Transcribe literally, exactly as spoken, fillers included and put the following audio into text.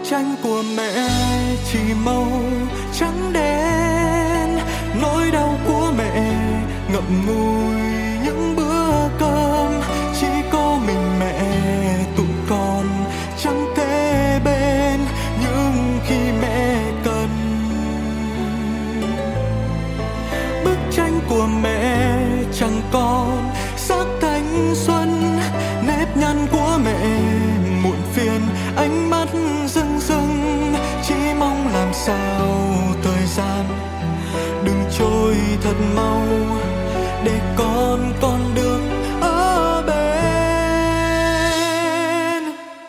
tranh của mẹ chỉ màu trắng đen, nỗi đau của mẹ ngậm ngùi những bữa cơm, chỉ có mình mẹ tụi con chẳng thể bên nhưng khi mẹ cần. Bức tranh của mẹ chẳng còn sắc thanh xuân, nếp nhăn của mẹ muộn phiền, ánh mắt rưng rưng, chỉ mong làm sao thời gian đừng trôi thật mau.